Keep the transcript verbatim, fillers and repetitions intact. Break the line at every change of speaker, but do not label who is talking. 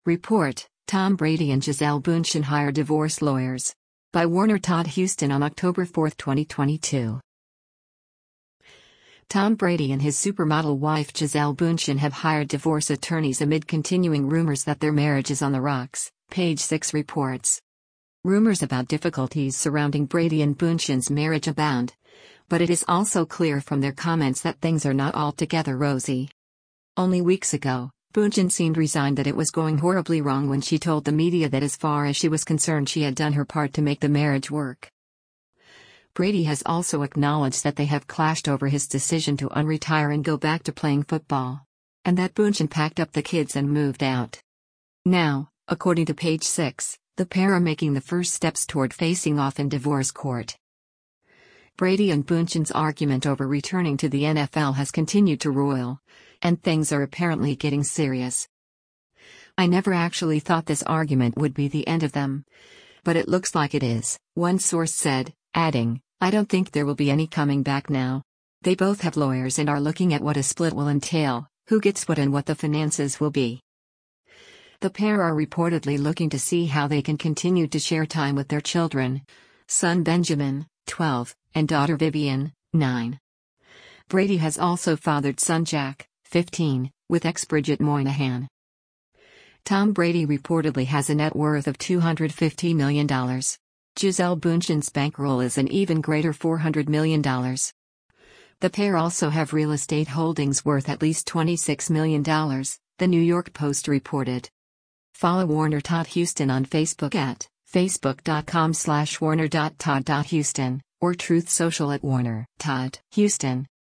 Report, Tom Brady and Gisele Bündchen hire divorce lawyers. By Warner Todd Houston on October fourth, twenty twenty-two. Tom Brady and his supermodel wife Gisele Bündchen have hired divorce attorneys amid continuing rumors that their marriage is on the rocks, Page Six reports. Rumors about difficulties surrounding Brady and Bündchen's marriage abound, but it is also clear from their comments that things are not altogether rosy. Only weeks ago, Bündchen seemed resigned that it was going horribly wrong when she told the media that as far as she was concerned she had done her part to make the marriage work. Brady has also acknowledged that they have clashed over his decision to unretire and go back to playing football, and that Bündchen packed up the kids and moved out. Now, according to Page Six, the pair are making the first steps toward facing off in divorce court. Brady and Bündchen's argument over returning to the N F L has continued to roil, and things are apparently getting serious. "I never actually thought this argument would be the end of them. But it looks like it is," one source said, adding, "I don't think there will be any coming back now. They both have lawyers and are looking at what a split will entail, who gets what and what the finances will be." The pair are reportedly looking to see how they can continue to share time with their children, son Benjamin, twelve, and daughter Vivian, nine. Brady has also fathered son Jack, fifteen, with ex-Bridget Moynihan. Tom Brady reportedly has a net worth of two hundred fifty million dollars. Gisele Bündchen's bankroll is an even greater four hundred million dollars. The pair also have real estate holdings worth at least twenty-six million dollars, the New York Post reported. Follow Warner Todd Houston on Facebook at facebook.com slash warner.todd.houston or Truth Social at Warner Todd Houston.